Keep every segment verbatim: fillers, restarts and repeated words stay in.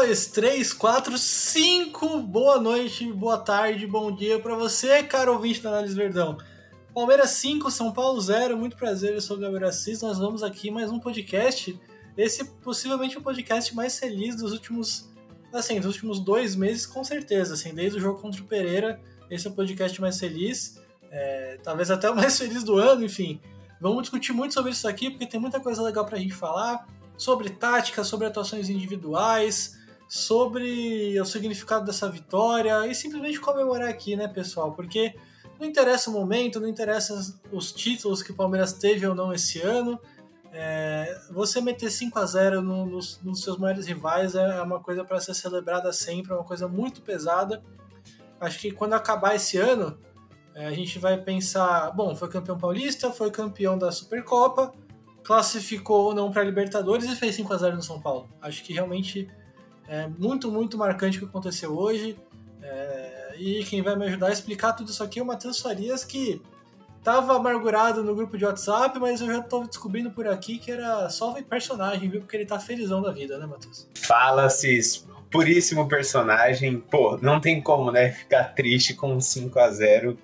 dois, três, quatro, cinco. Boa noite, boa tarde, bom dia para você, caro ouvinte da Análise Verdão. Palmeiras cinco, São Paulo zero. Muito prazer, eu sou o Gabriel Assis. Nós vamos aqui mais um podcast. Esse possivelmente o podcast mais feliz dos últimos, assim, dos últimos dois meses, com certeza. Assim, desde o jogo contra o Pereira, esse é o podcast mais feliz. É, talvez até o mais feliz do ano, enfim. Vamos discutir muito sobre isso aqui, porque tem muita coisa legal pra gente falar. Sobre tática, sobre atuações individuais, sobre o significado dessa vitória e simplesmente comemorar aqui, né, pessoal? Porque não interessa o momento, não interessa os títulos que o Palmeiras teve ou não esse ano. É, você meter cinco a zero no, nos, nos seus maiores rivais é uma coisa para ser celebrada sempre, é uma coisa muito pesada. Acho que quando acabar esse ano, é, a gente vai pensar, bom, foi campeão paulista, foi campeão da Supercopa, classificou ou não para a Libertadores e fez cinco a zero no São Paulo. Acho que realmente é muito, muito marcante o que aconteceu hoje. É, e quem vai me ajudar a explicar tudo isso aqui é o Matheus Farias, que estava amargurado no grupo de WhatsApp, mas eu já estou descobrindo por aqui que era só personagem, viu? Porque ele tá felizão da vida, né, Matheus? Fala, Cis. Puríssimo personagem. Pô, não tem como, né? Ficar triste com cinco a zero.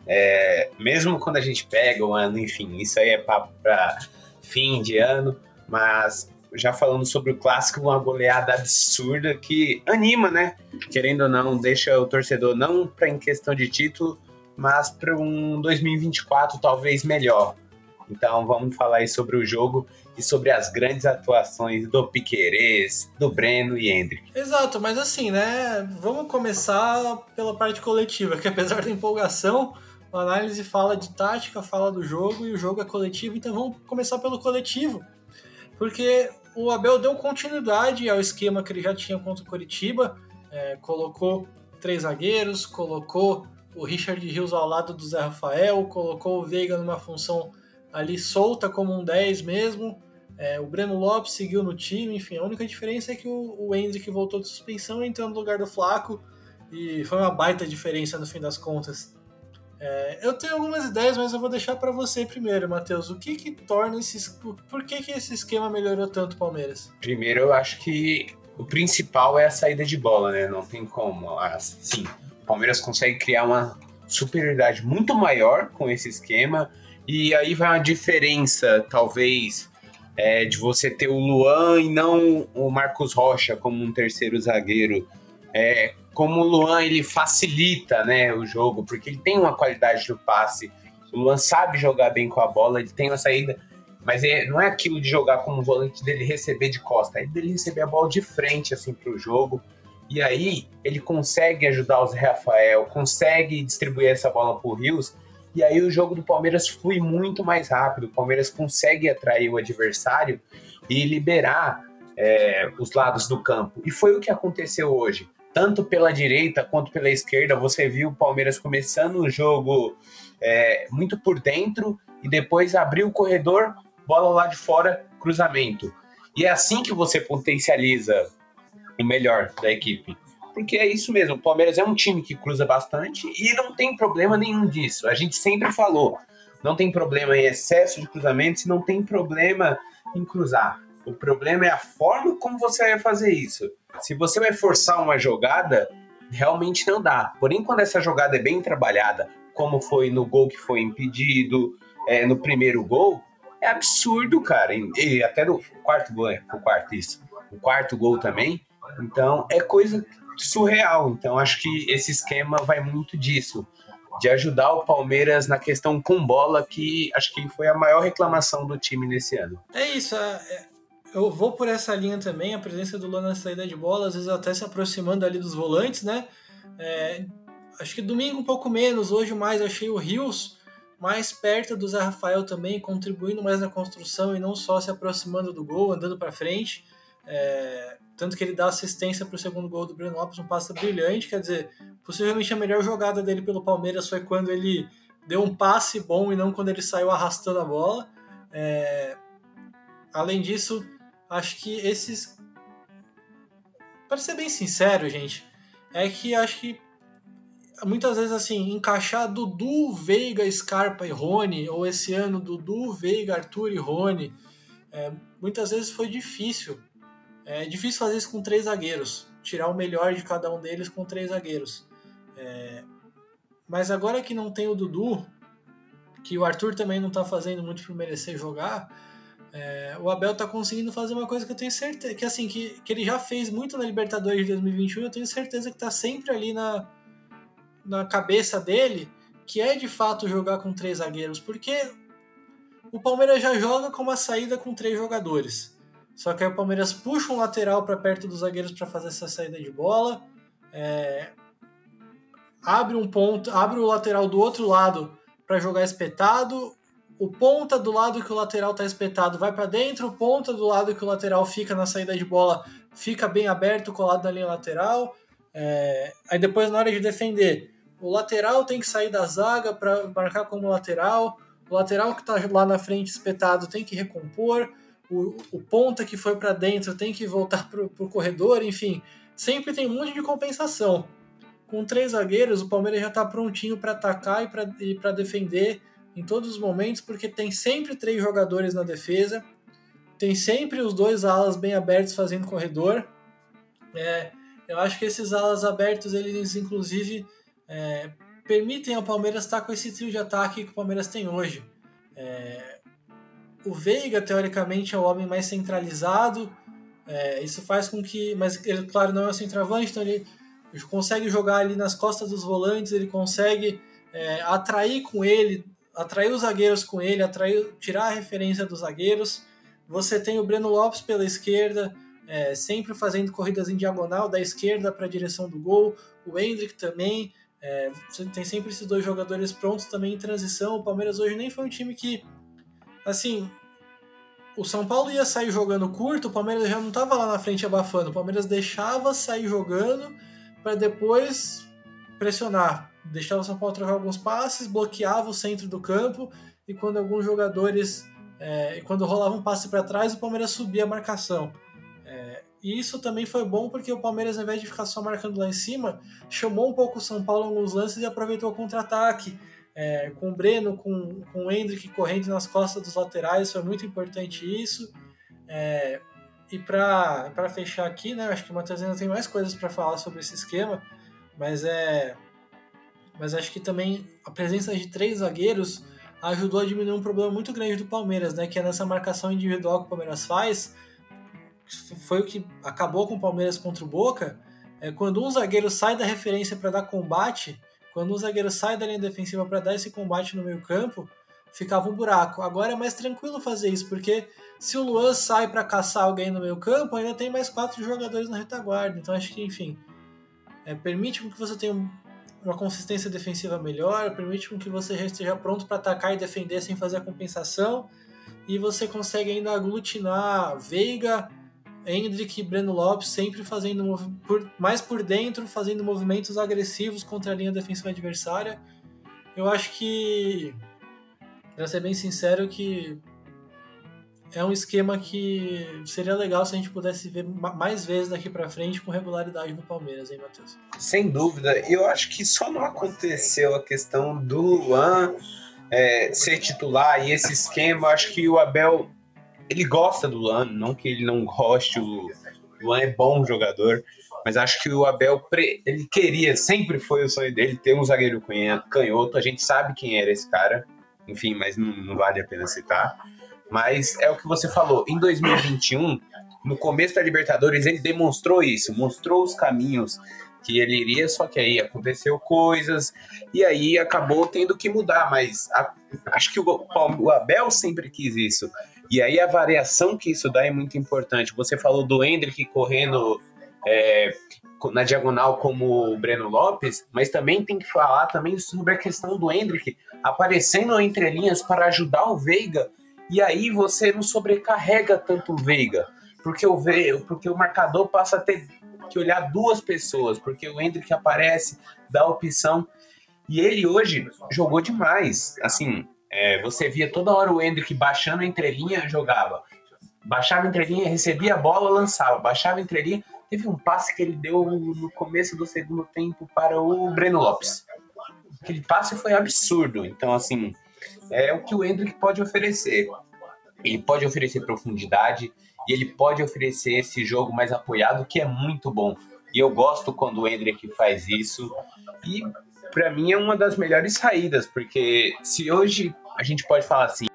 É, mesmo quando a gente pega o ano, enfim, isso aí é papo pra fim de ano, mas já falando sobre o clássico, uma goleada absurda que anima, né? Querendo ou não, deixa o torcedor não para em questão de título, mas para um dois mil e vinte e quatro talvez melhor. Então vamos falar aí sobre o jogo e sobre as grandes atuações do Piquerez, do Breno e Endrick. Exato, mas assim, né? Vamos começar pela parte coletiva, que apesar da empolgação, a análise fala de tática, fala do jogo, e o jogo é coletivo, então vamos começar pelo coletivo. Porque o Abel deu continuidade ao esquema que ele já tinha contra o Coritiba, é, colocou três zagueiros, colocou o Richard Rios ao lado do Zé Rafael, colocou o Veiga numa função ali solta como um dez mesmo, é, o Breno Lopes seguiu no time, enfim, a única diferença é que o, o Endrick voltou de suspensão e entrou no lugar do Flaco, e foi uma baita diferença no fim das contas. É, eu tenho algumas ideias, mas eu vou deixar para você primeiro, Matheus. O que que torna esses... Por que que esse esquema melhorou tanto o Palmeiras? Primeiro, eu acho que o principal é a saída de bola, né? Não tem como. Sim, o Palmeiras consegue criar uma superioridade muito maior com esse esquema, e aí vai uma diferença, talvez, é, de você ter o Luan e não o Marcos Rocha como um terceiro zagueiro. É, como o Luan, ele facilita, né, o jogo, porque ele tem uma qualidade do passe. O Luan sabe jogar bem com a bola, ele tem uma saída, mas é, não é aquilo de jogar como volante dele receber de costa, é dele receber a bola de frente assim, para o jogo. E aí ele consegue ajudar o Zé Rafael, consegue distribuir essa bola para o Rios, e aí o jogo do Palmeiras flui muito mais rápido. O Palmeiras consegue atrair o adversário e liberar é, os lados do campo. E foi o que aconteceu hoje. Tanto pela direita quanto pela esquerda, você viu o Palmeiras começando o jogo é, muito por dentro e depois abriu o corredor, bola lá de fora, cruzamento. E é assim que você potencializa o melhor da equipe. Porque é isso mesmo, o Palmeiras é um time que cruza bastante e não tem problema nenhum disso. A gente sempre falou, não tem problema em excesso de cruzamentos e não tem problema em cruzar. O problema é a forma como você vai fazer isso. Se você vai forçar uma jogada, realmente não dá. Porém, quando essa jogada é bem trabalhada, como foi no gol que foi impedido, é, no primeiro gol, é absurdo, cara. E até no quarto gol, é, o quarto isso. O quarto gol também. Então, é coisa surreal. Então, acho que esse esquema vai muito disso, de ajudar o Palmeiras na questão com bola, que acho que foi a maior reclamação do time nesse ano. É isso, é, eu vou por essa linha também, a presença do Luan na saída de bola, às vezes até se aproximando ali dos volantes, né? É, acho que domingo um pouco menos, hoje mais eu achei o Rios mais perto do Zé Rafael também, contribuindo mais na construção e não só se aproximando do gol, andando para frente. É, tanto que ele dá assistência para o segundo gol do Breno Lopes, um passe brilhante, quer dizer, possivelmente a melhor jogada dele pelo Palmeiras foi quando ele deu um passe bom e não quando ele saiu arrastando a bola. É, além disso, acho que esses... Para ser bem sincero, gente, é que acho que muitas vezes, assim, encaixar Dudu, Veiga, Scarpa e Rony, ou esse ano Dudu, Veiga, Arthur e Rony, é, muitas vezes foi difícil. É difícil fazer isso com três zagueiros. tirar o melhor de cada um deles com três zagueiros. É, mas agora que não tem o Dudu, que o Arthur também não está fazendo muito por merecer jogar, é, o Abel está conseguindo fazer uma coisa que eu tenho certeza, que assim, que, que ele já fez muito na Libertadores de dois mil e vinte e um, eu tenho certeza que está sempre ali na, na cabeça dele, que é de fato jogar com três zagueiros, porque o Palmeiras já joga com uma saída com três jogadores. Só que aí o Palmeiras puxa um lateral para perto dos zagueiros para fazer essa saída de bola, é, abre um ponto, abre o lateral do outro lado para jogar espetado, o ponta do lado que o lateral está espetado vai para dentro, o ponta do lado que o lateral fica na saída de bola fica bem aberto, colado na linha lateral. É, aí depois, na hora de defender, o lateral tem que sair da zaga para marcar como lateral, o lateral que está lá na frente espetado tem que recompor, o, o ponta que foi para dentro tem que voltar para o corredor, enfim, sempre tem um monte de compensação. Com três zagueiros, o Palmeiras já está prontinho para atacar e para defender em todos os momentos, porque tem sempre três jogadores na defesa, tem sempre os dois alas bem abertos fazendo corredor. É, eu acho que esses alas abertos, eles inclusive é, permitem ao Palmeiras estar com esse trio de ataque que o Palmeiras tem hoje. É, o Veiga, teoricamente, é o homem mais centralizado, é, isso faz com que, mas ele, claro, não é o centroavante, então ele consegue jogar ali nas costas dos volantes, ele consegue é, atrair com ele, atrair os zagueiros com ele, atrair, tirar a referência dos zagueiros. Você tem o Breno Lopes pela esquerda, é, sempre fazendo corridas em diagonal, da esquerda para a direção do gol. O Endrick também, é, você tem sempre esses dois jogadores prontos também em transição. O Palmeiras hoje nem foi um time que, assim, o São Paulo ia sair jogando curto, o Palmeiras já não estava lá na frente abafando, o Palmeiras deixava sair jogando para depois pressionar, deixava o São Paulo trocar alguns passes, bloqueava o centro do campo, e quando alguns jogadores, é, quando rolava um passe para trás, o Palmeiras subia a marcação. É, e isso também foi bom porque o Palmeiras, ao invés de ficar só marcando lá em cima, chamou um pouco o São Paulo em alguns lances e aproveitou o contra-ataque, é, com o Breno, com, com o Endrick correndo nas costas dos laterais, foi muito importante isso. É, E para fechar aqui, né, acho que o Matheus ainda tem mais coisas para falar sobre esse esquema, mas, é, mas acho que também a presença de três zagueiros ajudou a diminuir um problema muito grande do Palmeiras, né, que é nessa marcação individual que o Palmeiras faz, foi o que acabou com o Palmeiras contra o Boca, é, quando um zagueiro sai da referência para dar combate, quando um zagueiro sai da linha defensiva para dar esse combate no meio campo, ficava um buraco. Agora é mais tranquilo fazer isso, porque se o Luan sai para caçar alguém no meio campo, ainda tem mais quatro jogadores na retaguarda. Então acho que, enfim, é, permite com que você tenha uma consistência defensiva melhor, permite com que você já esteja pronto para atacar e defender sem fazer a compensação, e você consegue ainda aglutinar Veiga, Endrick e Breno Lopes sempre fazendo por, mais por dentro, fazendo movimentos agressivos contra a linha defensiva adversária. Eu acho que, para ser bem sincero, que é um esquema que seria legal se a gente pudesse ver mais vezes daqui para frente com regularidade no Palmeiras, hein, Matheus? Sem dúvida. Eu acho que só não aconteceu a questão do Luan é, ser titular e esse esquema. Eu acho que o Abel, ele gosta do Luan, não que ele não goste, o Luan é bom jogador, mas acho que o Abel, ele queria, sempre foi o sonho dele, ter um zagueiro canhoto. A gente sabe quem era esse cara, enfim, mas não, não vale a pena citar. Mas é o que você falou, em dois mil e vinte e um, no começo da Libertadores, ele demonstrou isso, mostrou os caminhos que ele iria, só que aí aconteceu coisas, e aí acabou tendo que mudar, mas a, acho que o, o Abel sempre quis isso, e aí a variação que isso dá é muito importante. Você falou do Endrick correndo é, na diagonal como o Breno Lopes, mas também tem que falar também sobre a questão do Endrick aparecendo entre linhas para ajudar o Veiga. E aí você não sobrecarrega tanto o Veiga, porque o, Veiga, porque o marcador passa a ter que olhar duas pessoas, porque o Endrick aparece, dá a opção, e ele hoje jogou demais. Assim, é, você via toda hora o Endrick baixando a entrelinha, jogava. Baixava a entrelinha, recebia a bola, lançava. Baixava a entrelinha. Teve um passe que ele deu no começo do segundo tempo para o Breno Lopes. Aquele passe foi absurdo. Então, assim, é o que o Endrick pode oferecer. Ele pode oferecer profundidade e ele pode oferecer esse jogo mais apoiado, que é muito bom. E eu gosto quando o Endrick faz isso. E para mim é uma das melhores saídas, porque se hoje a gente pode falar assim,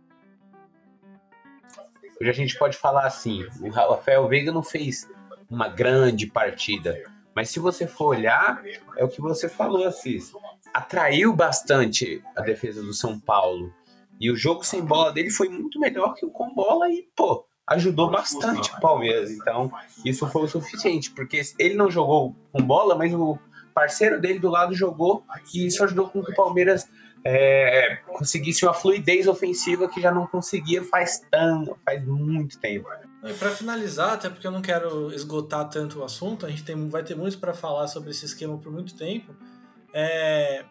hoje a gente pode falar assim, o Rafael Veiga não fez uma grande partida, mas se você for olhar, é o que você falou, Assis, atraiu bastante a defesa do São Paulo. E o jogo sem bola dele foi muito melhor que o com bola e, pô, ajudou bastante o Palmeiras. Então, isso foi o suficiente, porque ele não jogou com bola, mas o parceiro dele do lado jogou, e isso ajudou com que o Palmeiras é, conseguisse uma fluidez ofensiva que já não conseguia faz, tão, faz muito tempo. E para finalizar, até porque eu não quero esgotar tanto o assunto, a gente tem, vai ter muito para falar sobre esse esquema por muito tempo, é...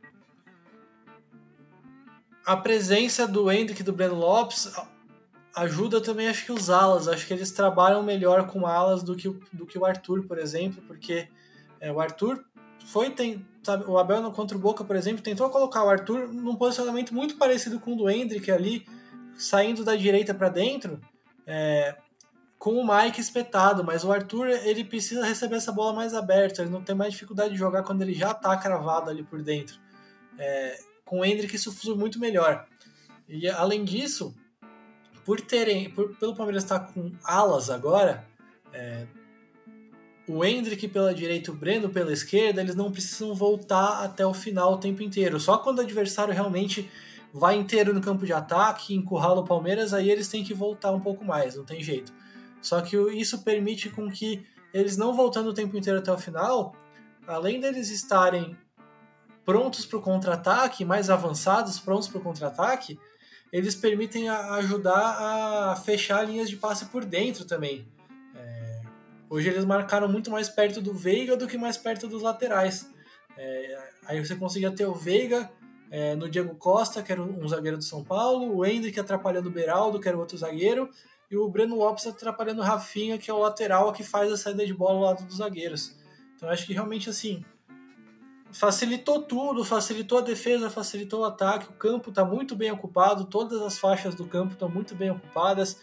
a presença do Endrick e do Breno Lopes ajuda também, acho que os alas, acho que eles trabalham melhor com alas do que, do que o Arthur, por exemplo, porque é, o Arthur foi, tem, sabe, o Abel contra o Boca, por exemplo, tentou colocar o Arthur num posicionamento muito parecido com o do Endrick ali, saindo da direita para dentro, é, com o Mike espetado, mas o Arthur, ele precisa receber essa bola mais aberta, ele não tem mais dificuldade de jogar quando ele já tá cravado ali por dentro. É, com o Endrick isso flui muito melhor. E além disso, por terem, por, pelo Palmeiras estar com alas agora, é, o Endrick pela direita e o Breno pela esquerda, eles não precisam voltar até o final o tempo inteiro. Só quando o adversário realmente vai inteiro no campo de ataque, encurrala o Palmeiras, aí eles têm que voltar um pouco mais, não tem jeito. Só que isso permite com que eles não voltando o tempo inteiro até o final, além deles estarem prontos para o contra-ataque, mais avançados, prontos para o contra-ataque, eles permitem a ajudar a fechar linhas de passe por dentro também. É, hoje eles marcaram muito mais perto do Veiga do que mais perto dos laterais. É, aí você conseguia ter o Veiga é, no Diego Costa, que era um zagueiro do São Paulo, o Endrick atrapalhando o Beraldo, que era outro zagueiro, e o Breno Lopes atrapalhando o Rafinha, que é o lateral que faz a saída de bola ao lado dos zagueiros. Então acho que realmente assim facilitou tudo, facilitou a defesa, facilitou o ataque, o campo está muito bem ocupado, todas as faixas do campo estão muito bem ocupadas.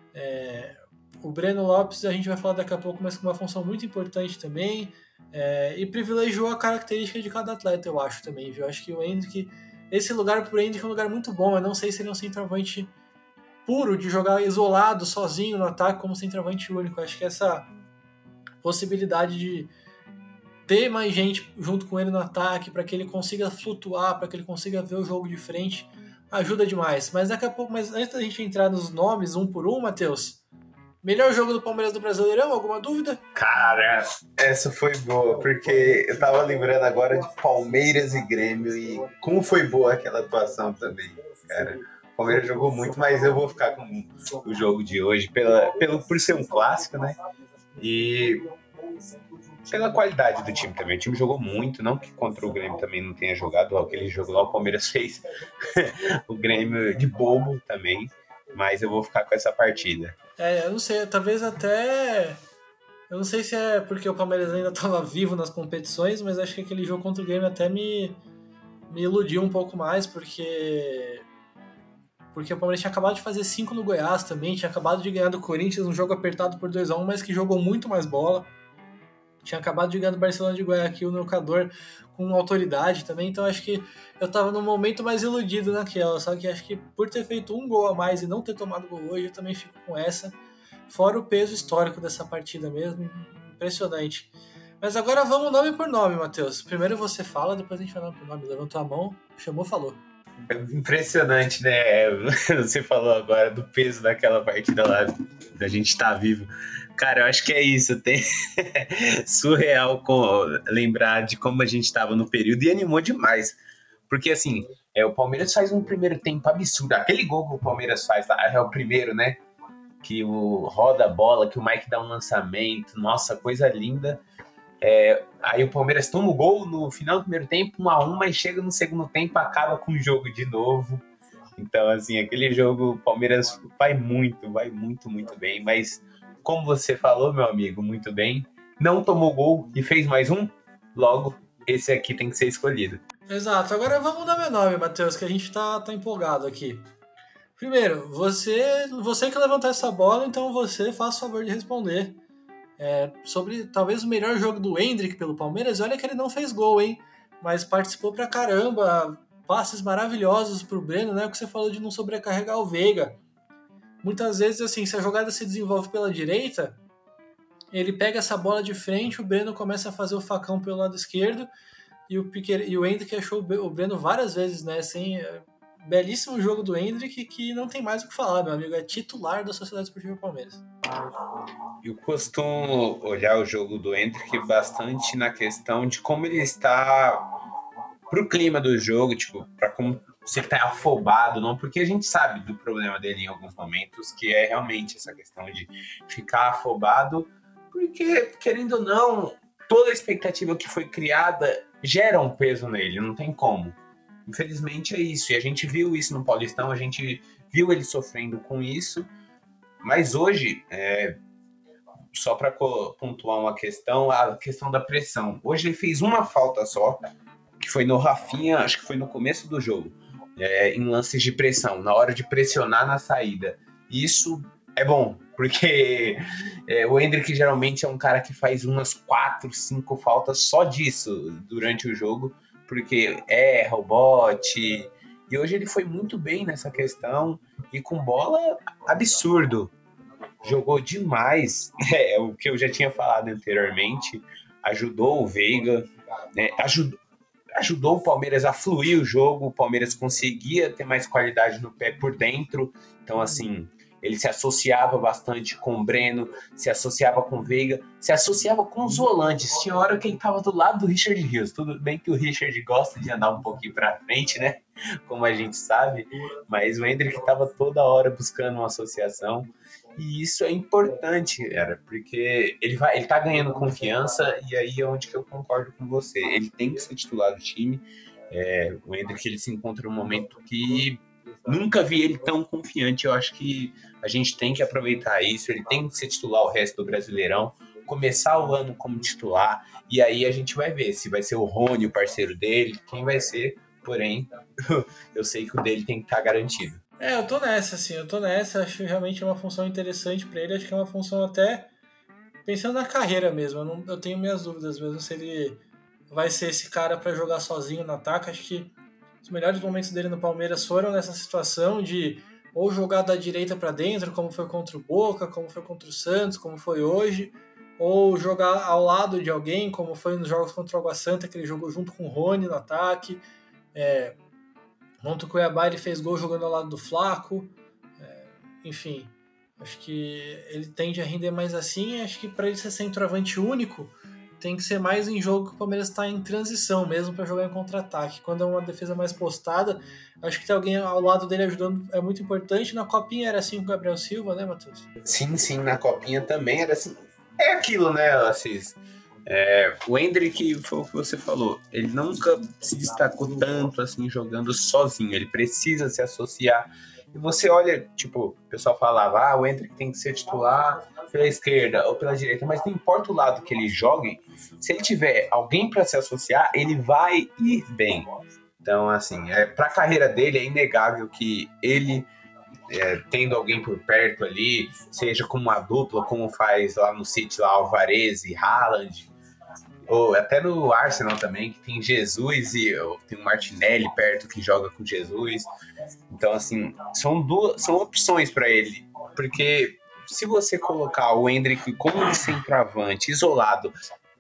É, o Breno Lopes a gente vai falar daqui a pouco, mas com uma função muito importante também, é, e privilegiou a característica de cada atleta, eu acho também, viu? Eu acho que o Endrick, esse lugar pro Endrick é um lugar muito bom, eu não sei se ele é um centroavante puro, de jogar isolado, sozinho no ataque, como centroavante único, eu acho que essa possibilidade de ter mais gente junto com ele no ataque, para que ele consiga flutuar, para que ele consiga ver o jogo de frente, ajuda demais. Mas daqui a pouco, mas antes da gente entrar nos nomes um por um, Matheus, melhor jogo do Palmeiras do Brasileirão, alguma dúvida? Cara, essa foi boa, porque eu tava lembrando agora de Palmeiras e Grêmio e como foi boa aquela atuação também, cara. O Palmeiras jogou muito, mas eu vou ficar com o jogo de hoje pela, pelo, por ser um clássico, né? E pela qualidade do time também. O time jogou muito, não que contra o Grêmio também não tenha jogado aquele jogo lá, o Palmeiras fez o Grêmio de bobo também, mas eu vou ficar com essa partida. É, eu não sei, talvez até... Eu não sei se é porque o Palmeiras ainda estava vivo nas competições, mas acho que aquele jogo contra o Grêmio até me, me iludiu um pouco mais, porque... Porque o Palmeiras tinha acabado de fazer cinco no Goiás também, tinha acabado de ganhar do Corinthians, um jogo apertado por dois a um, mas que jogou muito mais bola. Tinha acabado de ganhar do Barcelona de Guayaquil no Equador com autoridade também, então acho que eu tava num momento mais iludido naquela, só que acho que por ter feito um gol a mais e não ter tomado gol hoje, eu também fico com essa, fora o peso histórico dessa partida mesmo, impressionante. Mas agora vamos nome por nome, Matheus. Primeiro você fala, depois a gente vai nome por nome. Levantou a mão, chamou, falou. É impressionante, né? Você falou agora do peso daquela partida lá, da gente estar tá vivo. Cara, eu acho que é isso. Tem surreal com... lembrar de como a gente estava no período e animou demais. Porque, assim, é, o Palmeiras faz um primeiro tempo absurdo. Aquele gol que o Palmeiras faz lá é o primeiro, né? Que o roda a bola, que o Mike dá um lançamento. Nossa, coisa linda. É, aí o Palmeiras toma o gol no final do primeiro tempo, um a um, mas chega no segundo tempo, acaba com o jogo de novo. Então, assim, aquele jogo, o Palmeiras vai muito, vai muito, muito bem. Mas, como você falou, meu amigo, muito bem, não tomou gol e fez mais um, logo, esse aqui tem que ser escolhido. Exato. Agora vamos dar meu nome, Matheus, que a gente tá, tá empolgado aqui. Primeiro, você, você que levantou essa bola, então você faz o favor de responder. é, sobre talvez o melhor jogo do Endrick pelo Palmeiras. Olha que ele não fez gol, hein? Mas participou pra caramba, passes maravilhosos pro Breno, né? O que você falou de não sobrecarregar o Veiga. Muitas vezes, assim, se a jogada se desenvolve pela direita, ele pega essa bola de frente, o Breno começa a fazer o facão pelo lado esquerdo, e o, Piquet, e o Endrick achou o Breno várias vezes, né? Assim, belíssimo jogo do Endrick, que não tem mais o que falar, meu amigo. É titular da Sociedade Esportiva Palmeiras. Eu costumo olhar o jogo do Endrick bastante na questão de como ele está pro clima do jogo, tipo, pra como se ele tá afobado, não, porque a gente sabe do problema dele em alguns momentos, que é realmente essa questão de ficar afobado, porque, querendo ou não, toda a expectativa que foi criada gera um peso nele, não tem como. Infelizmente é isso, e a gente viu isso no Paulistão, a gente viu ele sofrendo com isso, mas hoje, é, só para pontuar uma questão, a questão da pressão. Hoje ele fez uma falta só, que foi no Rafinha, acho que foi no começo do jogo, é, em lances de pressão, na hora de pressionar na saída. Isso é bom, porque é, o Endrick geralmente é um cara que faz umas quatro, cinco faltas só disso durante o jogo, porque erra o bote, e hoje ele foi muito bem nessa questão, e com bola, absurdo. Jogou demais, é o que eu já tinha falado anteriormente, ajudou o Veiga, né, ajudou, ajudou o Palmeiras a fluir o jogo, o Palmeiras conseguia ter mais qualidade no pé por dentro, então assim, ele se associava bastante com o Breno, se associava com o Veiga, se associava com os volantes, tinha hora que ele estava do lado do Richard Rios, tudo bem que o Richard gosta de andar um pouquinho para frente, né, como a gente sabe, mas o Endrick estava toda hora buscando uma associação, e isso é importante, cara, porque ele, vai, ele tá ganhando confiança, e aí é onde que eu concordo com você. Ele tem que ser titular do time. É, o Endrick, ele se encontra num momento que nunca vi ele tão confiante. Eu acho que a gente tem que aproveitar isso. Ele tem que ser titular o resto do Brasileirão, começar o ano como titular, e aí a gente vai ver se vai ser o Rony, o parceiro dele, quem vai ser. Porém, eu sei que o dele tem que estar garantido. É, eu tô nessa, assim, eu tô nessa, acho que realmente é uma função interessante pra ele, acho que é uma função até pensando na carreira mesmo, eu, não, eu tenho minhas dúvidas mesmo se ele vai ser esse cara pra jogar sozinho no ataque, acho que os melhores momentos dele no Palmeiras foram nessa situação de ou jogar da direita pra dentro, como foi contra o Boca, como foi contra o Santos, como foi hoje, ou jogar ao lado de alguém, como foi nos jogos contra o Água Santa, que ele jogou junto com o Rony no ataque, é... Contra o Cuiabá ele fez gol jogando ao lado do Flaco, é, enfim, acho que ele tende a render mais assim, acho que para ele ser centroavante único, tem que ser mais em jogo que o Palmeiras está em transição mesmo para jogar em contra-ataque. Quando é uma defesa mais postada, acho que ter alguém ao lado dele ajudando é muito importante. Na Copinha era assim com o Gabriel Silva, né, Matheus? Sim, sim, na Copinha também era assim. É aquilo, né, Assis? É, o Endrick, foi o que você falou, ele nunca se destacou tanto assim jogando sozinho, ele precisa se associar. E você olha, tipo, o pessoal falava, ah, o Endrick tem que ser titular pela esquerda ou pela direita, mas não importa o lado que ele jogue, se ele tiver alguém para se associar, ele vai ir bem. Então, assim, é, para a carreira dele é inegável que ele, é, tendo alguém por perto ali, seja como uma dupla, como faz lá no City, lá Alvarez e Haaland, ou até no Arsenal também, que tem Jesus e tem o Martinelli perto que joga com Jesus. Então, assim, são, duas, são opções para ele. Porque se você colocar o Endrick como um centroavante, isolado,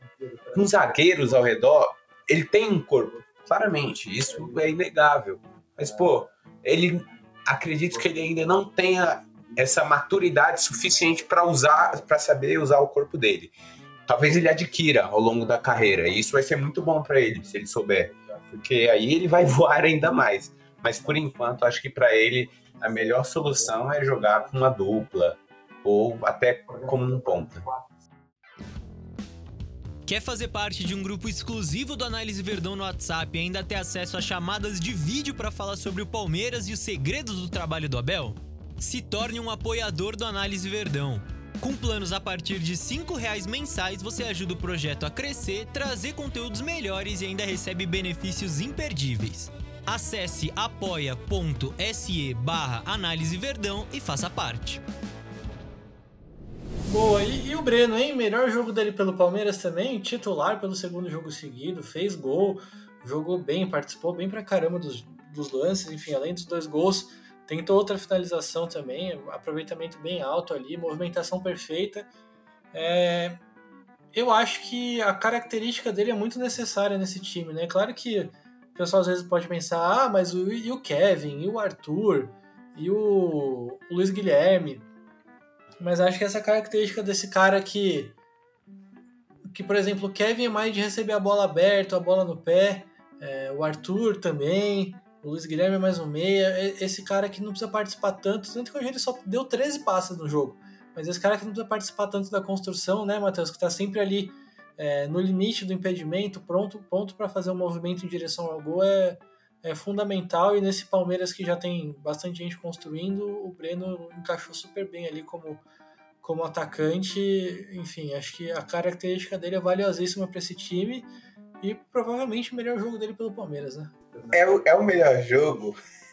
com zagueiros ao redor, ele tem um corpo, claramente, isso é inegável. Mas, pô, ele, acredito que ele ainda não tenha essa maturidade suficiente para usar, para saber usar o corpo dele. Talvez ele adquira ao longo da carreira, e isso vai ser muito bom para ele, se ele souber, porque aí ele vai voar ainda mais. Mas por enquanto, acho que para ele a melhor solução é jogar com uma dupla, ou até como um ponta. Quer fazer parte de um grupo exclusivo do Análise Verdão no WhatsApp e ainda ter acesso a chamadas de vídeo para falar sobre o Palmeiras e os segredos do trabalho do Abel? Se torne um apoiador do Análise Verdão. Com planos a partir de cinco reais mensais, você ajuda o projeto a crescer, trazer conteúdos melhores e ainda recebe benefícios imperdíveis. Acesse apoia.se barra Análise Verdão e faça parte. Boa, e, e o Breno, hein? Melhor jogo dele pelo Palmeiras também, titular pelo segundo jogo seguido, fez gol, jogou bem, participou bem pra caramba dos, dos lances, enfim, além dos dois gols, tentou outra finalização também, aproveitamento bem alto ali, movimentação perfeita. É, eu acho que a característica dele é muito necessária nesse time, né? Claro que o pessoal às vezes pode pensar, ah, mas o, e o Kevin, e o Arthur, e o, o Luiz Guilherme. Mas acho que essa característica desse cara que, que, por exemplo, o Kevin é mais de receber a bola aberta, a bola no pé, é, o Arthur também, o Luiz Guilherme é mais um meia, esse cara que não precisa participar tanto, tanto que hoje ele só deu treze passes no jogo, mas esse cara que não precisa participar tanto da construção, né, Matheus, que está sempre ali é, no limite do impedimento, pronto, pronto para fazer um movimento em direção ao gol, é, é fundamental, e nesse Palmeiras que já tem bastante gente construindo, o Breno encaixou super bem ali como, como atacante. Enfim, acho que a característica dele é valiosíssima para esse time e provavelmente o melhor jogo dele pelo Palmeiras, né? É o, é o melhor jogo.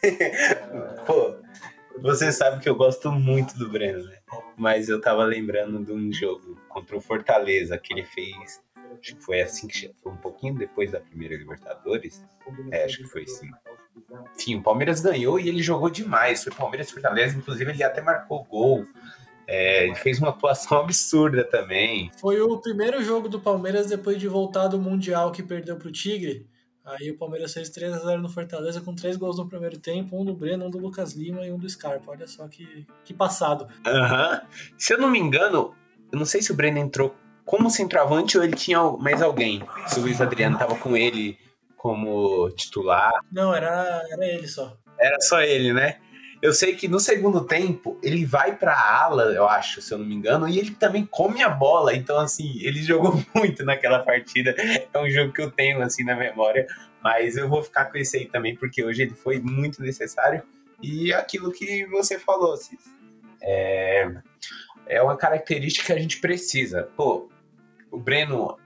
Pô, você sabe que eu gosto muito do Breno, né? Mas eu tava lembrando de um jogo contra o Fortaleza que ele fez. Acho que foi assim que foi um pouquinho depois da primeira Libertadores. É, acho que foi sim. Enfim, o Palmeiras ganhou e ele jogou demais. Foi Palmeiras e Fortaleza, inclusive ele até marcou gol. É, ele fez uma atuação absurda também. Foi o primeiro jogo do Palmeiras depois de voltar do Mundial que perdeu pro Tigre. Aí o Palmeiras fez três a zero no Fortaleza com três gols no primeiro tempo, um do Breno, um do Lucas Lima e um do Scarpa. Olha só que, que passado. Uhum. Se eu não me engano, eu não sei se o Breno entrou como centroavante ou ele tinha mais alguém. Se o Luiz Adriano tava com ele como titular. Não, era, era ele só. Era só ele, né? Eu sei que no segundo tempo ele vai pra ala, eu acho, se eu não me engano, e ele também come a bola. Então, assim, ele jogou muito naquela partida. É um jogo que eu tenho, assim, na memória. Mas eu vou ficar com esse aí também, porque hoje ele foi muito necessário. E aquilo que você falou, Cis, é, é uma característica que a gente precisa. Pô, o Breno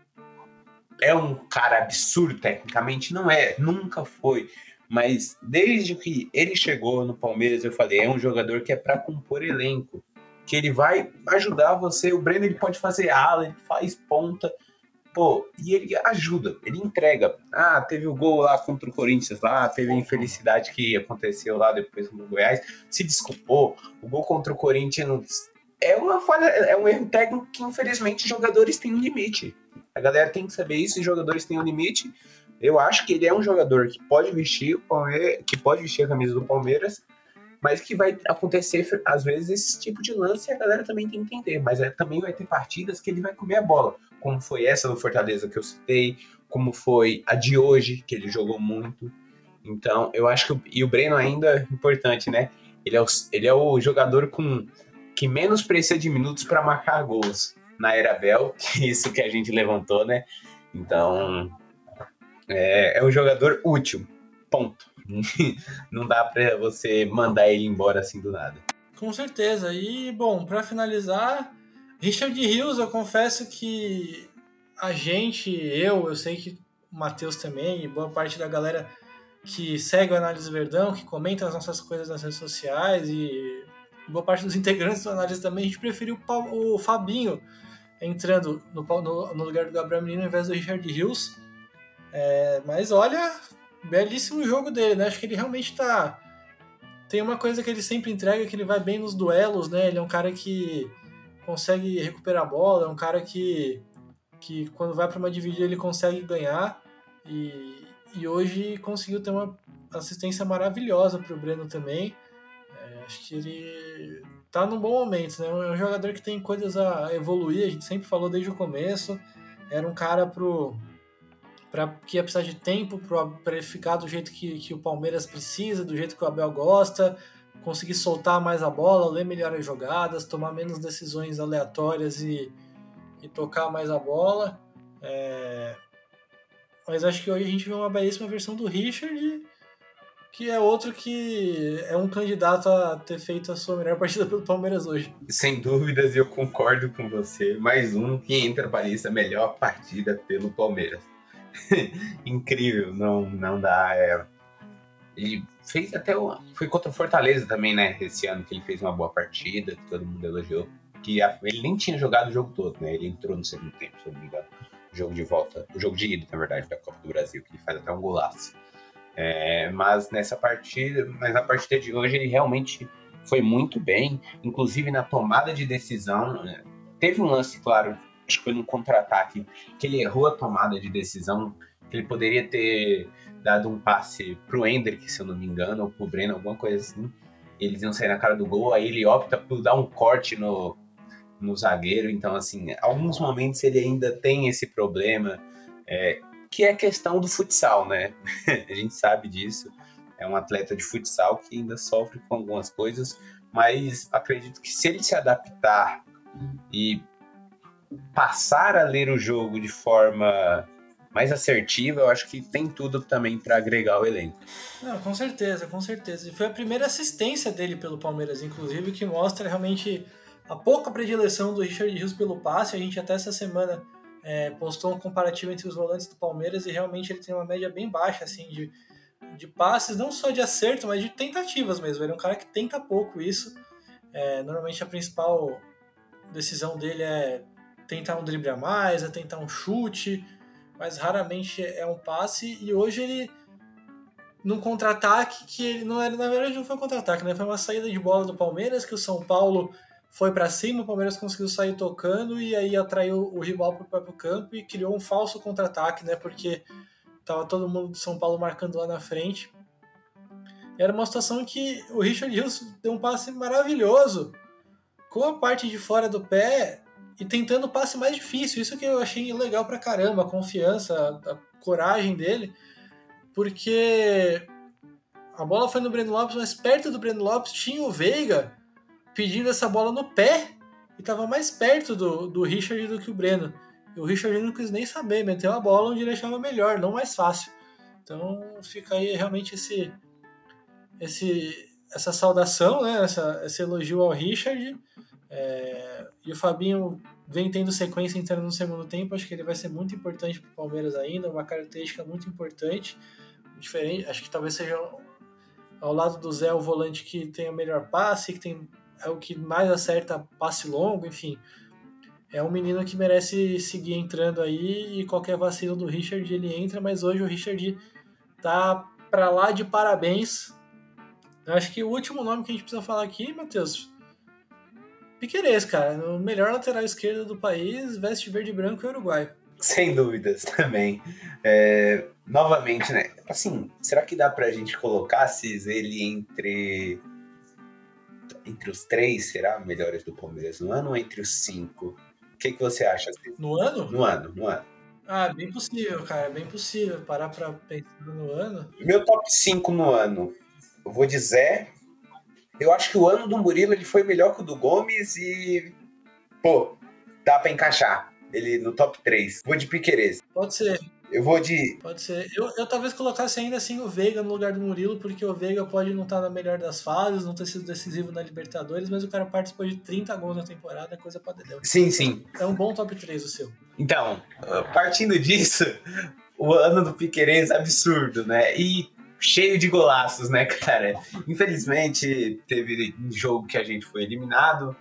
é um cara absurdo tecnicamente? Não é, nunca foi. Mas desde que ele chegou no Palmeiras, eu falei, é um jogador que é para compor elenco, que ele vai ajudar você. O Breno ele pode fazer ala, ele faz ponta, pô, e ele ajuda, ele entrega. Ah, teve o gol lá contra o Corinthians, lá teve a infelicidade que aconteceu lá depois no Goiás, se desculpou. O gol contra o Corinthians é uma falha, é um erro técnico que infelizmente jogadores têm um limite. A galera tem que saber isso, e jogadores têm um limite. Eu acho que ele é um jogador que pode vestir o Palmeiras, que pode vestir a camisa do Palmeiras, mas que vai acontecer, às vezes, esse tipo de lance, e a galera também tem que entender. Mas é, também vai ter partidas que ele vai comer a bola, como foi essa do Fortaleza que eu citei, como foi a de hoje, que ele jogou muito. Então, eu acho que... O, e o Breno ainda é importante, né? Ele é o, ele é o jogador com, que menos precisa de minutos para marcar gols na era Abel, que é isso que a gente levantou, né? Então... É, é um jogador útil, ponto. Não dá pra você mandar ele embora assim do nada. Com certeza. E, bom, para finalizar, Richard Rios, eu confesso que a gente, eu, eu sei que o Matheus também, e boa parte da galera que segue o Análise Verdão, que comenta as nossas coisas nas redes sociais, e boa parte dos integrantes do Análise também, a gente preferiu o Fabinho entrando no, no, no lugar do Gabriel Menino ao invés do Richard Rios. É, mas olha, belíssimo jogo dele, né? Acho que ele realmente tá... Tem uma coisa que ele sempre entrega, que ele vai bem nos duelos, né? Ele é um cara que consegue recuperar a bola, é um cara que, que quando vai para uma dividida ele consegue ganhar, e, e hoje conseguiu ter uma assistência maravilhosa para o Breno também. É, acho que ele tá num bom momento, né? É um jogador que tem coisas a evoluir, a gente sempre falou desde o começo. Era um cara pro... Pra, que ia precisar de tempo para ele ficar do jeito que, que o Palmeiras precisa, do jeito que o Abel gosta, conseguir soltar mais a bola, ler melhor as jogadas, tomar menos decisões aleatórias e, e tocar mais a bola. É... Mas acho que hoje a gente vê uma belíssima versão do Richard, que é outro que é um candidato a ter feito a sua melhor partida pelo Palmeiras hoje. Sem dúvidas, eu concordo com você. Mais um que entra para a lista melhor partida pelo Palmeiras. Incrível, não, não dá. É... Ele fez até o... Foi contra o Fortaleza também, né? Esse ano que ele fez uma boa partida, que todo mundo elogiou. que a, ele nem tinha jogado o jogo todo, né? Ele entrou no segundo tempo, se eu não me engano. O jogo de volta, o jogo de ida, na verdade, da Copa do Brasil, que ele faz até um golaço. É, mas nessa partida, mas na partida de hoje ele realmente foi muito bem, inclusive na tomada de decisão. Né? Teve um lance, claro, acho que foi no contra-ataque, que ele errou a tomada de decisão, que ele poderia ter dado um passe pro Endrick, se eu não me engano, ou pro Breno, alguma coisa assim. Eles iam sair na cara do gol, aí ele opta por dar um corte no, no zagueiro. Então, assim, alguns momentos ele ainda tem esse problema, é, que é questão do futsal, né? A gente sabe disso. É um atleta de futsal que ainda sofre com algumas coisas, mas acredito que se ele se adaptar e passar a ler o jogo de forma mais assertiva, eu acho que tem tudo também para agregar o elenco. Não, com certeza, com certeza. E foi a primeira assistência dele pelo Palmeiras, inclusive, que mostra realmente a pouca predileção do Richard Rios pelo passe. A gente até essa semana é, postou um comparativo entre os volantes do Palmeiras e realmente ele tem uma média bem baixa assim, de, de passes, não só de acerto, mas de tentativas mesmo. Ele é um cara que tenta pouco isso. É, normalmente a principal decisão dele é tentar um drible a mais, é tentar um chute, mas raramente é um passe. E hoje ele, num contra-ataque, que ele não era, na verdade não foi um contra-ataque, né? Foi uma saída de bola do Palmeiras, que o São Paulo foi para cima, o Palmeiras conseguiu sair tocando e aí atraiu o rival para o próprio campo e criou um falso contra-ataque, né? Porque tava todo mundo do São Paulo marcando lá na frente. Era uma situação que o Richard Rios deu um passe maravilhoso, com a parte de fora do pé e tentando o passe mais difícil. Isso que eu achei legal pra caramba, a confiança, a coragem dele, porque a bola foi no Breno Lopes, mas perto do Breno Lopes tinha o Veiga pedindo essa bola no pé e tava mais perto do, do Richard do que o Breno. E o Richard não quis nem saber, meteu a bola onde ele achava melhor, não mais fácil. Então fica aí realmente esse, esse, essa saudação, né? essa, esse elogio ao Richard. É, e o Fabinho vem tendo sequência entrando no segundo tempo. Acho que ele vai ser muito importante para o Palmeiras ainda, uma característica muito importante, diferente. Acho que talvez seja ao lado do Zé o volante que tem o melhor passe, que tem, é o que mais acerta passe longo, enfim. É um menino que merece seguir entrando aí, e qualquer vacilo do Richard ele entra, mas hoje o Richard tá para lá de parabéns. Eu acho que o último nome que a gente precisa falar aqui, Matheus, Piquerez, cara, o melhor lateral esquerdo do país, veste verde e branco e uruguaio. Sem dúvidas também. É, novamente, né? Assim, será que dá pra gente colocar Cis, ele entre entre os três, será, melhores do Palmeiras no ano ou entre os cinco? O que, que você acha? Cis? No ano? No ano, no ano. Ah, bem possível, cara, bem possível. Parar pra pensar no ano. Meu top cinco no ano, eu vou dizer, eu acho que o ano do Murilo ele foi melhor que o do Gomes e, pô, dá pra encaixar ele no top três. Vou de Piquerez. Pode ser. Eu vou de... Pode ser. Eu, eu talvez colocasse ainda assim o Veiga no lugar do Murilo, porque o Veiga pode não estar na melhor das fases, não ter sido decisivo na Libertadores, mas o cara participou de trinta gols na temporada, é coisa pra dedéu. Sim, sim. É um bom top três o seu. Então, partindo disso, o ano do Piquerez é absurdo, né? E cheio de golaços, né, cara? Infelizmente, teve um jogo que a gente foi eliminado,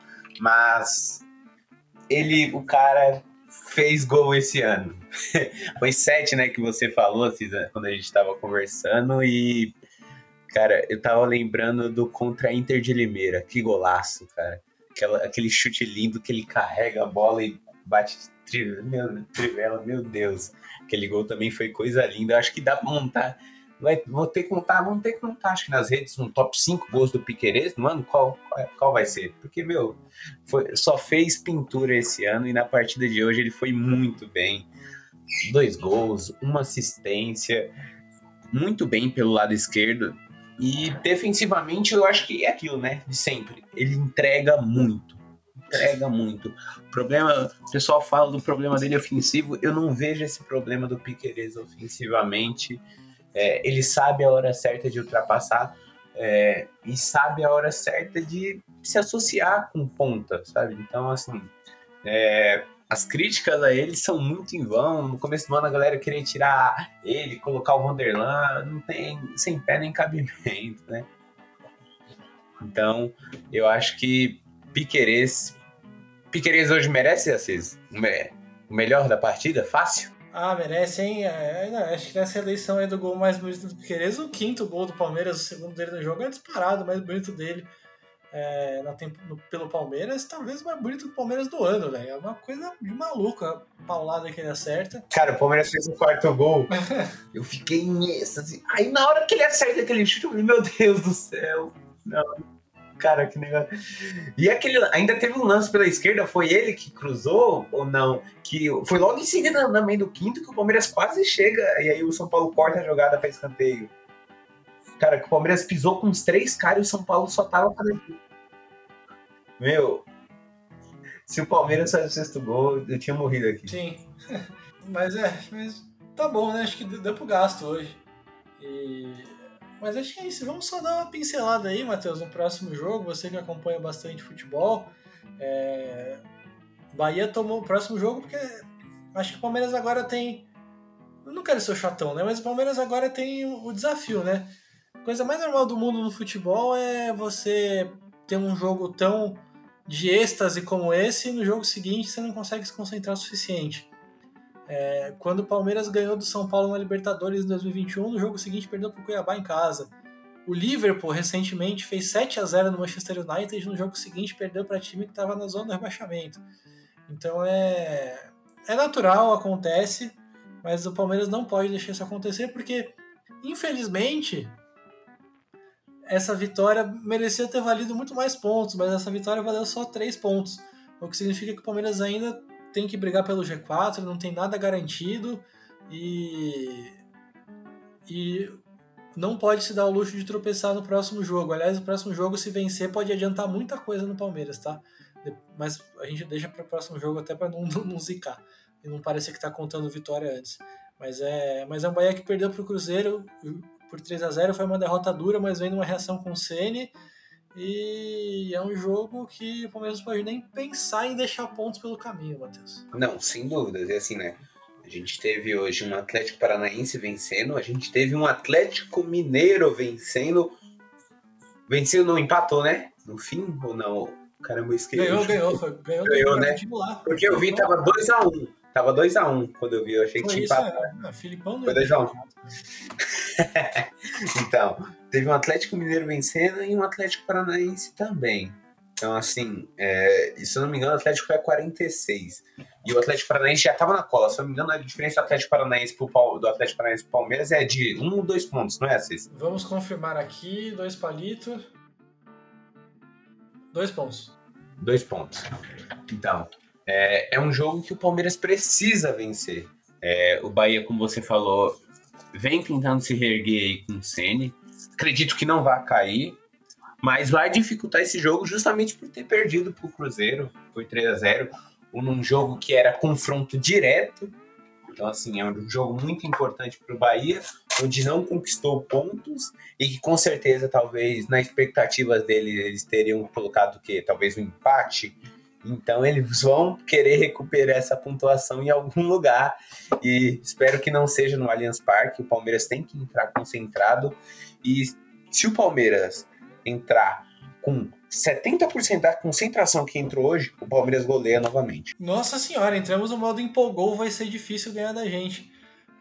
mas ele, o cara, fez gol esse ano. Foi sete, né, que você falou, Cisa, quando a gente tava conversando, e, cara, eu tava lembrando do contra a Inter de Limeira. Que golaço, cara. Aquela, aquele chute lindo que ele carrega a bola e bate trivela, trivela, meu Deus. Aquele gol também foi coisa linda. Eu acho que dá pra montar. Vai, vou ter que montar, vamos ter que montar, acho que nas redes, um top cinco gols do Piquerez. Mano, qual, qual, qual vai ser? Porque, meu, foi, só fez pintura esse ano e na partida de hoje ele foi muito bem. Dois gols, uma assistência, muito bem pelo lado esquerdo. E defensivamente eu acho que é aquilo, né? De sempre. Ele entrega muito. Entrega muito. O problema, o pessoal fala do problema dele ofensivo. Eu não vejo esse problema do Piquerez ofensivamente. É, ele sabe a hora certa de ultrapassar é, e sabe a hora certa de se associar com ponta, sabe? Então, assim, é, as críticas a ele são muito em vão. No começo do ano a galera queria tirar ele, colocar o Vanderlan, não tem sem pé nem cabimento, né? Então, eu acho que Piquerez Piquerez hoje merece, Assis? O me- o melhor da partida? Fácil? Ah, merece, hein? É, não, acho que nessa eleição aí do gol mais bonito do Piquerez, o quinto gol do Palmeiras, o segundo dele no jogo, é disparado, o mais bonito dele é, na tempo, no, pelo Palmeiras, talvez o mais bonito do Palmeiras do ano, velho. É uma coisa de maluco a paulada que ele acerta. Cara, o Palmeiras fez o quarto gol. Eu fiquei em êxtase. Aí na hora que ele acerta aquele chute, eu falei, meu Deus do céu. Não. Cara, que negócio. E aquele, ainda teve um lance pela esquerda, foi ele que cruzou ou não? Que foi logo em seguida, no meio do quinto, que o Palmeiras quase chega e aí o São Paulo corta a jogada para escanteio. Cara, que o Palmeiras pisou com uns três caras e o São Paulo só tava fazendo. Meu, se o Palmeiras faz o sexto gol, eu tinha morrido aqui. Sim. Mas é, mas tá bom, né? Acho que deu pro gasto hoje. E... Mas acho que é isso. Vamos só dar uma pincelada aí, Matheus, no próximo jogo. Você que acompanha bastante futebol. É... Bahia tomou o próximo jogo porque acho que o Palmeiras agora tem... Eu não quero ser o chatão, né? Mas o Palmeiras agora tem o desafio, né? A coisa mais normal do mundo no futebol é você ter um jogo tão de êxtase como esse e no jogo seguinte você não consegue se concentrar o suficiente. É, quando o Palmeiras ganhou do São Paulo na Libertadores em dois mil e vinte e um, no jogo seguinte perdeu para o Cuiabá em casa. O Liverpool recentemente fez sete a zero no Manchester United, no jogo seguinte perdeu para time que estava na zona do rebaixamento. Então é, é natural, acontece, mas o Palmeiras não pode deixar isso acontecer porque, infelizmente, essa vitória merecia ter valido muito mais pontos, mas essa vitória valeu só três pontos, o que significa que o Palmeiras ainda tem que brigar pelo G quatro, não tem nada garantido e, e não pode se dar o luxo de tropeçar no próximo jogo. Aliás, o próximo jogo, se vencer, pode adiantar muita coisa no Palmeiras, tá? Mas a gente deixa para o próximo jogo até para não, não, não zicar e não parecer que tá contando vitória antes. Mas é, mas é um Bahia que perdeu para o Cruzeiro por três a zero, foi uma derrota dura, mas vem numa reação com o Ceni. E é um jogo que o Palmeiras pode nem pensar em deixar pontos pelo caminho, Matheus. Não, sem dúvidas. É assim, né? A gente teve hoje um Atlético Paranaense vencendo, a gente teve um Atlético Mineiro vencendo. Venceu, não empatou, né? No fim ou não? Caramba, eu esqueci. Ganhou, ganhou. Foi, ganhou, ganhou, né? Lá. Porque eu vi, tava dois a um. Tava dois a um quando eu vi, eu achei que tinha empatado. É. Filipão não foi dois a um. Então, teve um Atlético Mineiro vencendo e um Atlético Paranaense também. Então, assim, é, se eu não me engano, o Atlético foi a quarenta e seis. E o Atlético Paranaense já estava na cola. Se eu não me engano, a diferença do Atlético Paranaense pro, do Atlético Paranaense pro Palmeiras é de um ou dois pontos, não é, Assis? Vamos confirmar aqui, dois palitos. Dois pontos. Dois pontos. Então, é, é um jogo que o Palmeiras precisa vencer. É, o Bahia, como você falou, vem tentando se reerguer aí com o Ceni. Acredito que não vai cair, mas vai dificultar esse jogo justamente por ter perdido pro Cruzeiro, por três a zero, num jogo que era confronto direto. Então, assim, é um jogo muito importante para o Bahia, onde não conquistou pontos e que, com certeza, talvez, na expectativa dele, eles teriam colocado o quê? Talvez um empate. Então, eles vão querer recuperar essa pontuação em algum lugar e espero que não seja no Allianz Parque. O Palmeiras tem que entrar concentrado e se o Palmeiras entrar com setenta por cento da concentração que entrou hoje, o Palmeiras goleia novamente. Nossa senhora, entramos no modo empolgou, vai ser difícil ganhar da gente.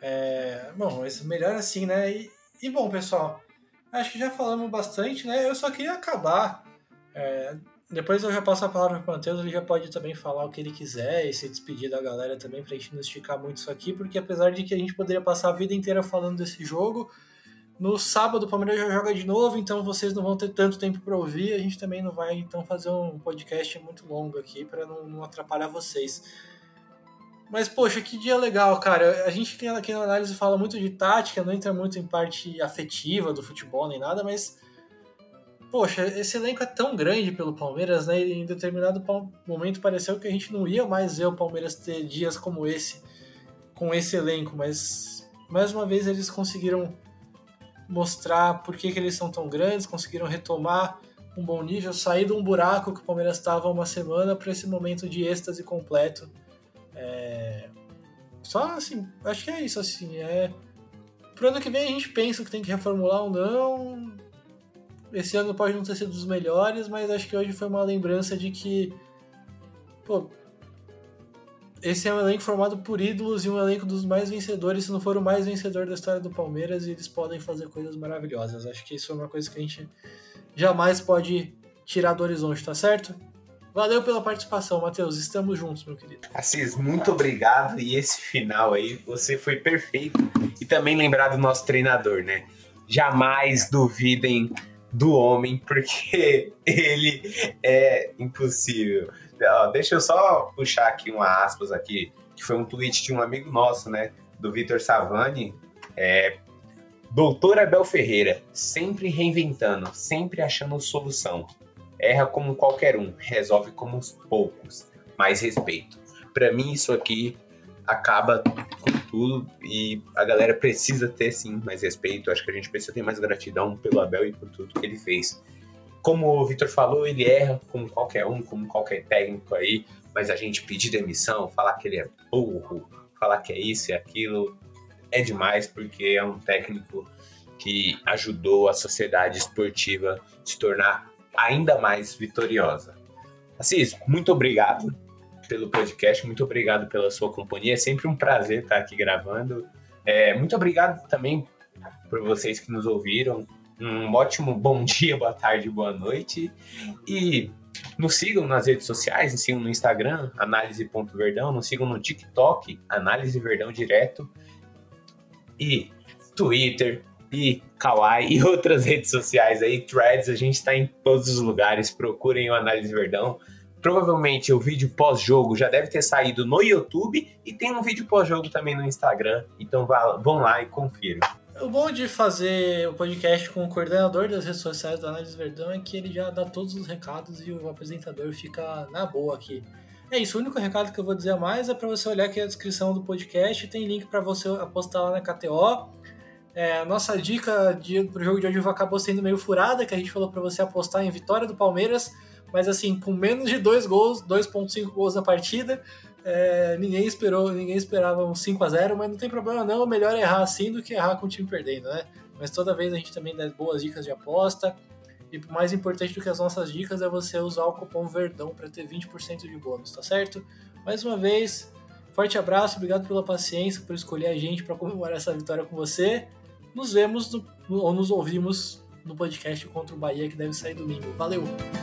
É, bom, mas melhor assim, né? E, e bom, pessoal, acho que já falamos bastante, né? Eu só queria acabar. É, depois eu já passo a palavra para o Matheus, ele já pode também falar o que ele quiser e se despedir da galera também, pra gente não esticar muito isso aqui, porque apesar de que a gente poderia passar a vida inteira falando desse jogo, no sábado o Palmeiras já joga de novo, então vocês não vão ter tanto tempo para ouvir. A gente também não vai então fazer um podcast muito longo aqui para não, não atrapalhar vocês. Mas, poxa, que dia legal, cara. A gente tem aqui na análise fala muito de tática, não entra muito em parte afetiva do futebol nem nada, mas, poxa, esse elenco é tão grande pelo Palmeiras, né? E em determinado momento pareceu que a gente não ia mais ver o Palmeiras ter dias como esse, com esse elenco, mas mais uma vez eles conseguiram mostrar por que, que eles são tão grandes, conseguiram retomar um bom nível, sair de um buraco que o Palmeiras estava há uma semana para esse momento de êxtase completo. É... Só assim, acho que é isso. Assim, é... Pro ano que vem a gente pensa que tem que reformular ou não. Esse ano pode não ter sido dos melhores, mas acho que hoje foi uma lembrança de que pô, esse é um elenco formado por ídolos e um elenco dos mais vencedores, se não for o mais vencedor da história do Palmeiras, e eles podem fazer coisas maravilhosas. Acho que isso é uma coisa que a gente jamais pode tirar do horizonte, tá certo? Valeu pela participação, Matheus. Estamos juntos, meu querido. Assis, muito obrigado. E esse final aí, você foi perfeito. E também lembrar do nosso treinador, né? Jamais duvidem do homem, porque ele é impossível. Ó, deixa eu só puxar aqui uma aspas aqui, que foi um tweet de um amigo nosso, né? Do Vitor Savani. É, Doutor Abel Ferreira, sempre reinventando, sempre achando solução. Erra como qualquer um, resolve como os poucos, mais respeito. Pra mim isso aqui acaba com tudo e a galera precisa ter sim mais respeito. Acho que a gente precisa ter mais gratidão pelo Abel e por tudo que ele fez. Como o Vitor falou, ele erra como qualquer um, como qualquer técnico aí, mas a gente pedir demissão, falar que ele é burro, falar que é isso e aquilo, é demais, porque é um técnico que ajudou a sociedade esportiva a se tornar ainda mais vitoriosa. Assis, muito obrigado pelo podcast, muito obrigado pela sua companhia, é sempre um prazer estar aqui gravando. É, muito obrigado também por vocês que nos ouviram, um ótimo bom dia, boa tarde, boa noite, e nos sigam nas redes sociais, nos sigam no Instagram, análise ponto verdão, nos sigam no TikTok, Análise Verdão Direto, e Twitter, e Kawaii e outras redes sociais aí, Threads, a gente tá em todos os lugares, procurem o Análise Verdão. Provavelmente o vídeo pós-jogo já deve ter saído no YouTube e tem um vídeo pós-jogo também no Instagram, então vão lá e confiram. O bom de fazer o podcast com o coordenador das redes sociais do Análise Verdão é que ele já dá todos os recados e o apresentador fica na boa aqui. É isso, o único recado que eu vou dizer a mais é para você olhar aqui a descrição do podcast, tem link para você apostar lá na K T O. É, a nossa dica para o jogo de hoje acabou sendo meio furada, que a gente falou para você apostar em vitória do Palmeiras, mas assim, com menos de dois gols, dois ponto cinco gols na partida, é, ninguém esperou, ninguém esperava um cinco a zero, mas não tem problema não, é melhor errar assim do que errar com o time perdendo, né? Mas toda vez a gente também dá boas dicas de aposta, e mais importante do que as nossas dicas é você usar o cupom VERDÃO para ter vinte por cento de bônus, tá certo? Mais uma vez, forte abraço, obrigado pela paciência, por escolher a gente para comemorar essa vitória com você. Nos vemos no, ou nos ouvimos no podcast contra o Bahia, que deve sair domingo. Valeu!